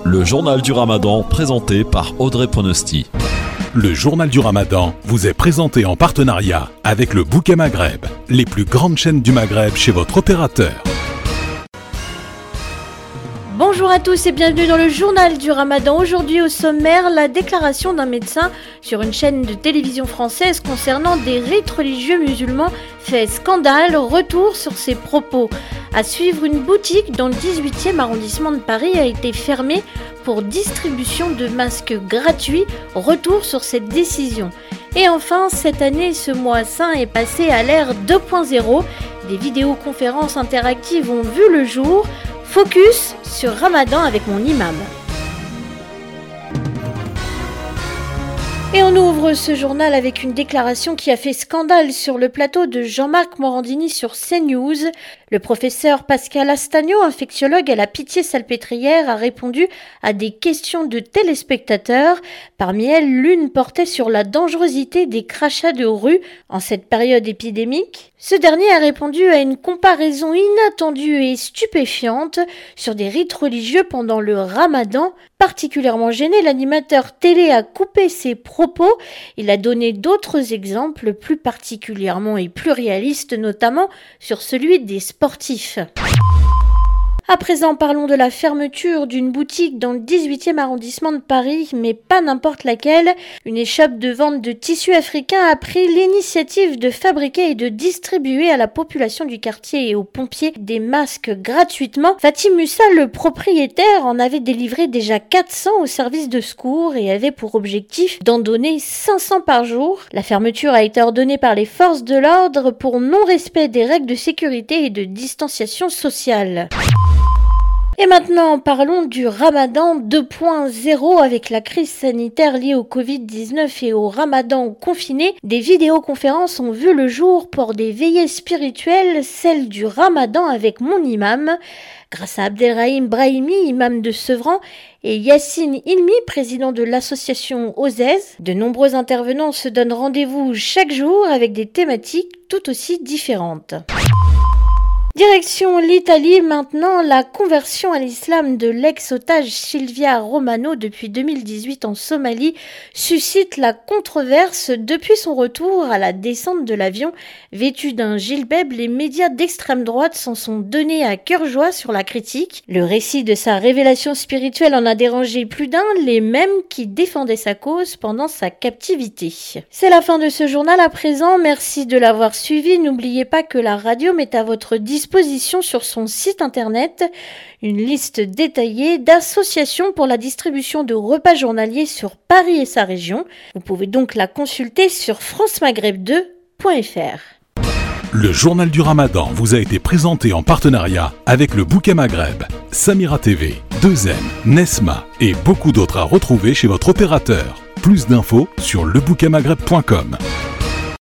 Le journal du Ramadan présenté par Audrey Pronosti. Le journal du Ramadan vous est présenté en partenariat avec le Bouquet Maghreb, les plus grandes chaînes du Maghreb chez votre opérateur. Bonjour à tous et bienvenue dans le journal du Ramadan. Aujourd'hui au sommaire, la déclaration d'un médecin sur une chaîne de télévision française concernant des rites religieux musulmans fait scandale. Retour sur ses propos. À suivre, une boutique dans le 18e arrondissement de Paris a été fermée pour distribution de masques gratuits. Retour sur cette décision. Et enfin, cette année, ce mois saint est passé à l'ère 2.0. Des vidéoconférences interactives ont vu le jour. Focus sur Ramadan avec mon imam. Et on ouvre ce journal avec une déclaration qui a fait scandale sur le plateau de Jean-Marc Morandini sur CNews. Le professeur Pascal Astagno, infectiologue à la Pitié-Salpêtrière, a répondu à des questions de téléspectateurs. Parmi elles, l'une portait sur la dangerosité des crachats de rue en cette période épidémique. Ce dernier a répondu à une comparaison inattendue et stupéfiante sur des rites religieux pendant le Ramadan. Particulièrement gêné, l'animateur télé a coupé ses propos. Il a donné d'autres exemples plus particulièrement et plus réalistes, notamment sur celui des sportifs. À présent, parlons de la fermeture d'une boutique dans le 18e arrondissement de Paris, mais pas n'importe laquelle. Une échoppe de vente de tissus africains a pris l'initiative de fabriquer et de distribuer à la population du quartier et aux pompiers des masques gratuitement. Fatih Musa, le propriétaire, en avait délivré déjà 400 au service de secours et avait pour objectif d'en donner 500 par jour. La fermeture a été ordonnée par les forces de l'ordre pour non-respect des règles de sécurité et de distanciation sociale. Et maintenant, parlons du Ramadan 2.0 avec la crise sanitaire liée au Covid-19 et au Ramadan confiné. Des vidéoconférences ont vu le jour pour des veillées spirituelles, celle du Ramadan avec mon imam. Grâce à Abdelrahim Brahimi, imam de Sevran, et Yassine Ilmi, président de l'association OZEZ, de nombreux intervenants se donnent rendez-vous chaque jour avec des thématiques tout aussi différentes. Direction l'Italie maintenant, la conversion à l'islam de l'ex-otage Silvia Romano depuis 2018 en Somalie suscite la controverse. Depuis son retour à la descente de l'avion, vêtue d'un gilbeb, les médias d'extrême droite s'en sont donnés à cœur joie sur la critique. Le récit de sa révélation spirituelle en a dérangé plus d'un, les mêmes qui défendaient sa cause pendant sa captivité. C'est la fin de ce journal à présent, merci de l'avoir suivi. N'oubliez pas que la radio met à votre disposition sur son site internet une liste détaillée d'associations pour la distribution de repas journaliers sur Paris et sa région. Vous pouvez donc la consulter sur francemaghreb2.fr. Le journal du Ramadan vous a été présenté en partenariat avec le Bouquet Maghreb, Samira TV, 2M, Nesma et beaucoup d'autres à retrouver chez votre opérateur. Plus d'infos sur lebouquetmaghreb.com.